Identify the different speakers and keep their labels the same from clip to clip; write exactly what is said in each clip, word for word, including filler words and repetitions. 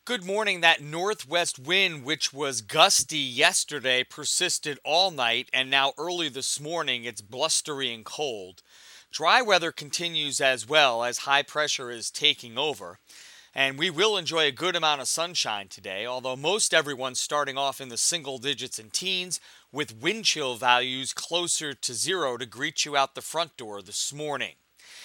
Speaker 1: Good morning. That northwest wind, which was gusty yesterday, persisted all night, and now early this morning it's blustery and cold. Dry weather continues as well as high pressure is taking over. And we will enjoy a good amount of sunshine today, although most everyone's starting off in the single digits and teens, with wind chill values closer to zero to greet you out the front door this morning.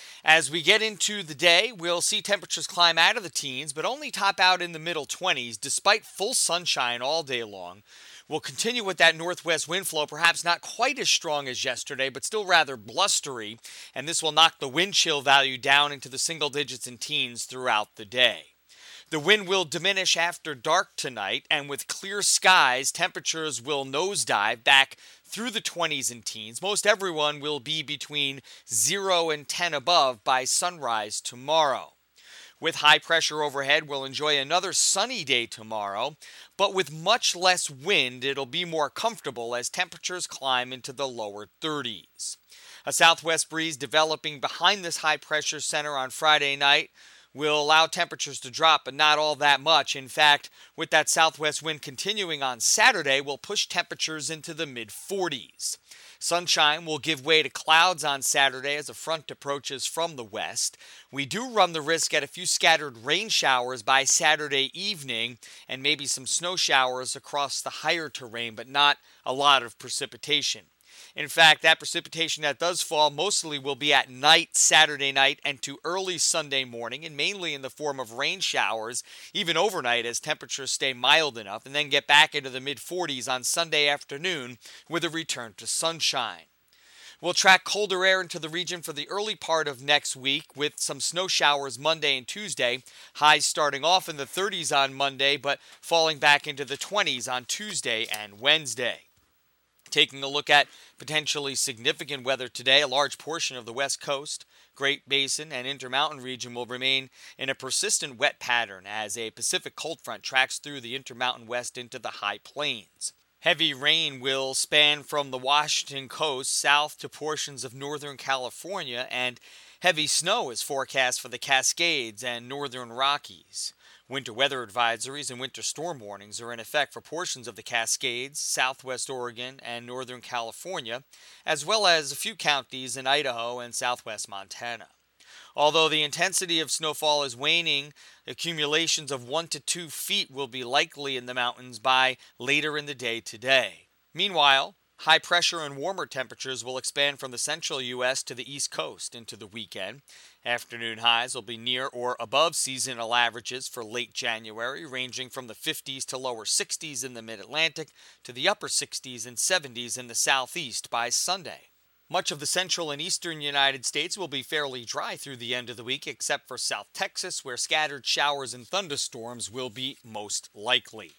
Speaker 1: As we get into the day, we'll see temperatures climb out of the teens, but only top out in the middle twenties, despite full sunshine all day long. We'll continue with that northwest wind flow, perhaps not quite as strong as yesterday, but still rather blustery, and this will knock the wind chill value down into the single digits and teens throughout the day. The wind will diminish after dark tonight, and with clear skies, temperatures will nosedive back through the twenties and teens. Most everyone will be between zero and ten above by sunrise tomorrow. With high pressure overhead, we'll enjoy another sunny day tomorrow, but with much less wind, it'll be more comfortable as temperatures climb into the lower thirties. A southwest breeze developing behind this high pressure center on Friday night will allow temperatures to drop, but not all that much. In fact, with that southwest wind continuing on Saturday, will push temperatures into the mid forties. Sunshine will give way to clouds on Saturday as a front approaches from the west. We do run the risk at a few scattered rain showers by Saturday evening and maybe some snow showers across the higher terrain, but not a lot of precipitation. In fact, that precipitation that does fall mostly will be at night Saturday night and to early Sunday morning, and mainly in the form of rain showers, even overnight as temperatures stay mild enough, and then get back into the mid forties on Sunday afternoon with a return to sunshine. We'll track colder air into the region for the early part of next week with some snow showers Monday and Tuesday. Highs starting off in the thirties on Monday, but falling back into the twenties on Tuesday and Wednesday. Taking a look at potentially significant weather today, a large portion of the West Coast, Great Basin, and Intermountain region will remain in a persistent wet pattern as a Pacific cold front tracks through the Intermountain West into the high plains. Heavy rain will span from the Washington coast south to portions of northern California, and heavy snow is forecast for the Cascades and northern Rockies. Winter weather advisories and winter storm warnings are in effect for portions of the Cascades, southwest Oregon, and northern California, as well as a few counties in Idaho and southwest Montana. Although the intensity of snowfall is waning, accumulations of one to two feet will be likely in the mountains by later in the day today. Meanwhile, high pressure and warmer temperatures will expand from the central U S to the East Coast into the weekend. Afternoon highs will be near or above seasonal averages for late January, ranging from the fifties to lower sixties in the mid-Atlantic to the upper sixties and seventies in the southeast by Sunday. Much of the central and eastern United States will be fairly dry through the end of the week, except for South Texas, where scattered showers and thunderstorms will be most likely.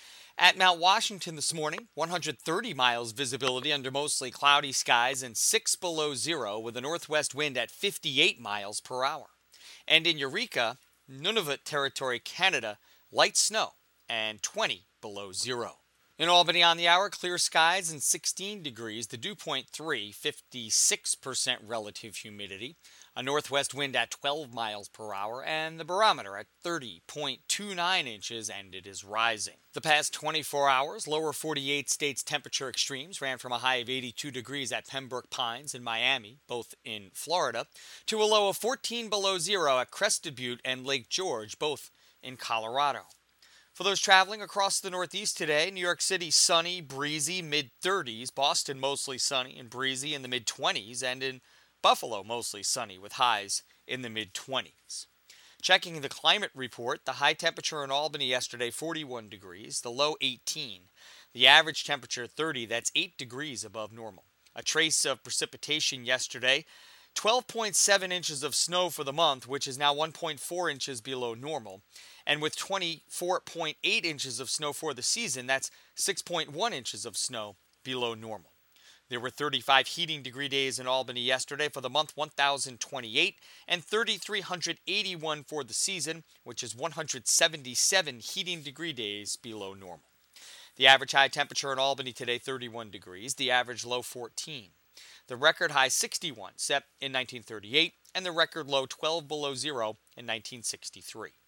Speaker 1: At Mount Washington this morning, one hundred thirty miles visibility under mostly cloudy skies and six below zero with a northwest wind at fifty-eight miles per hour. And in Eureka, Nunavut Territory, Canada, light snow and twenty below zero. In Albany on the hour, clear skies and sixteen degrees, the dew point three, fifty-six percent relative humidity, a northwest wind at twelve miles per hour, and the barometer at thirty point two nine inches, and it is rising. The past twenty-four hours, lower forty-eight states temperature extremes ran from a high of eighty-two degrees at Pembroke Pines in Miami, both in Florida, to a low of fourteen below zero at Crested Butte and Lake George, both in Colorado. For those traveling across the Northeast today, New York City sunny, breezy, mid thirties, Boston mostly sunny and breezy in the mid twenties, and in Buffalo mostly sunny with highs in the mid twenties. Checking the climate report, the high temperature in Albany yesterday, forty-one degrees, the low eighteen. The average temperature thirty, that's eight degrees above normal. A trace of precipitation yesterday, twelve point seven inches of snow for the month, which is now one point four inches below normal. And with twenty-four point eight inches of snow for the season, that's six point one inches of snow below normal. There were thirty-five heating degree days in Albany yesterday for the month, one thousand twenty-eight, and three thousand three hundred eighty-one for the season, which is one hundred seventy-seven heating degree days below normal. The average high temperature in Albany today, thirty-one degrees, the average low fourteen. The record high sixty-one set in nineteen thirty-eight, and the record low twelve below zero in nineteen sixty-three.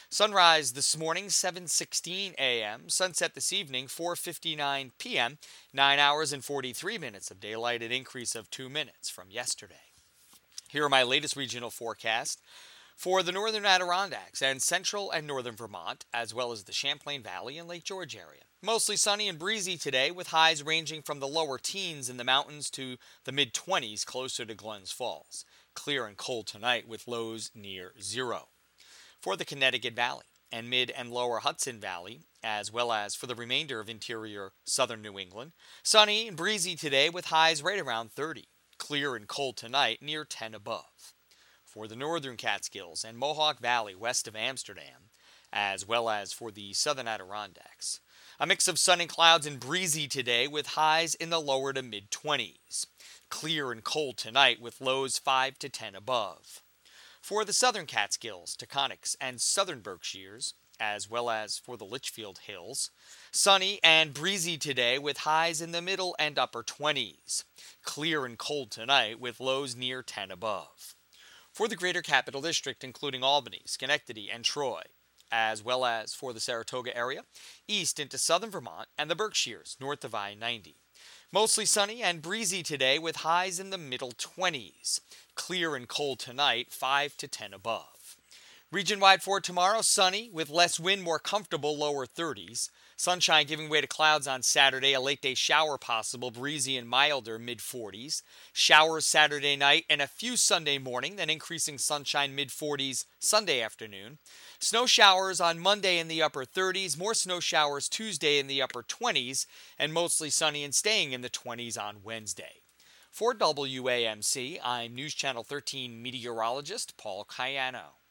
Speaker 1: Sunrise this morning, seven sixteen a m Sunset this evening, four fifty-nine p m nine hours and forty-three minutes of daylight, an increase of two minutes from yesterday. Here are my latest regional forecasts for the northern Adirondacks and central and northern Vermont, as well as the Champlain Valley and Lake George area. Mostly sunny and breezy today, with highs ranging from the lower teens in the mountains to the mid-twenties closer to Glens Falls. Clear and cold tonight with lows near zero. For the Connecticut Valley and mid and lower Hudson Valley, as well as for the remainder of interior southern New England, sunny and breezy today with highs right around thirty. Clear and cold tonight near ten above. For the northern Catskills and Mohawk Valley west of Amsterdam, as well as for the southern Adirondacks, a mix of sun and clouds and breezy today with highs in the lower to mid-twenties. Clear and cold tonight with lows five to ten above. For the southern Catskills, Taconics, and southern Berkshires, as well as for the Litchfield Hills, sunny and breezy today with highs in the middle and upper twenties. Clear and cold tonight with lows near ten above. For the greater Capital District, including Albany, Schenectady, and Troy, as well as for the Saratoga area, east into southern Vermont and the Berkshires, north of I ninety. Mostly sunny and breezy today with highs in the middle twenties. Clear and cold tonight, five to ten above. Region-wide for tomorrow, sunny with less wind, more comfortable, lower thirties. Sunshine giving way to clouds on Saturday, a late-day shower possible, breezy and milder, mid-forties. Showers Saturday night and a few Sunday morning, then increasing sunshine mid-forties Sunday afternoon. Snow showers on Monday in the upper thirties, more snow showers Tuesday in the upper twenties, and mostly sunny and staying in the twenties on Wednesday. For W A M C, I'm News Channel thirteen meteorologist Paul Cayano.